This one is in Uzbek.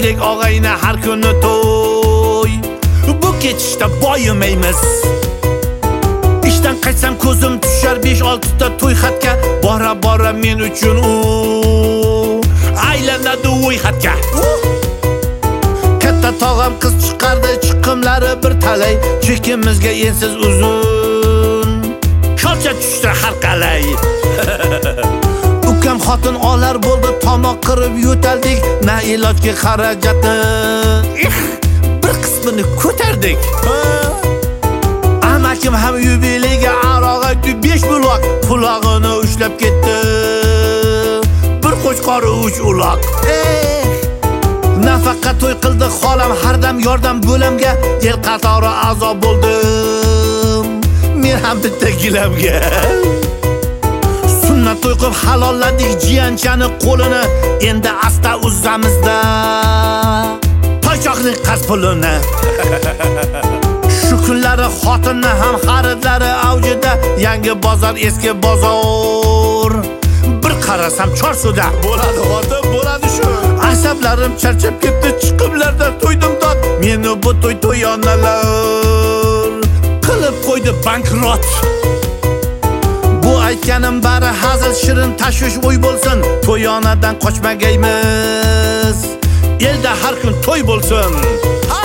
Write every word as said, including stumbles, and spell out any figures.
qilaylik og'ayni har kuni to'y. Bu ketishda boyimaymiz. Ishdan qaytsam ko'zim tushar besh olti ta to'y xatga, bora bora men uchun u aylanadi o'y xatga. Katta tog'am qiz chiqardi, chiqimlari bir talay, chekimizga ensiz uzun. Sholcha tushdi har qalay. Ukam xotin olar bo'ldi, tomoq qirib yo'taldik, na ilojga xarajatni bir qismini ko'tardik. Amakim ham yubileyga aroq aytdi, besh buloq qulog'ini ushlab ketdi. Bir qo'chqori uch uloq. Nafaqa to'y qildi xolam, hardam yordam bo'lamga, el qatori a'zo bo'ldim. Men ham bitta gilamga. Sunnat to'y qilib halolladik jiyanchani qo'lini, endi asta uzzamizda toychoqning qarz pulini. Shu kunlari xotinni ham xaridlari avjida, yangi bozor eski bozor. Bir qarasam Chorsuda bo'ladi xotin, bo'ladi shu. Asablarim charchab ketdi, chiqimlardan to'ydim dod. Meni bu to'y to'yonalar qilib qo'ydi bankrot. Bu aytganim bari hazil, shirin tashvish o'y bo'lsin. To'yonadan qochmagaymiz, elda har kun to'y bo'lsin.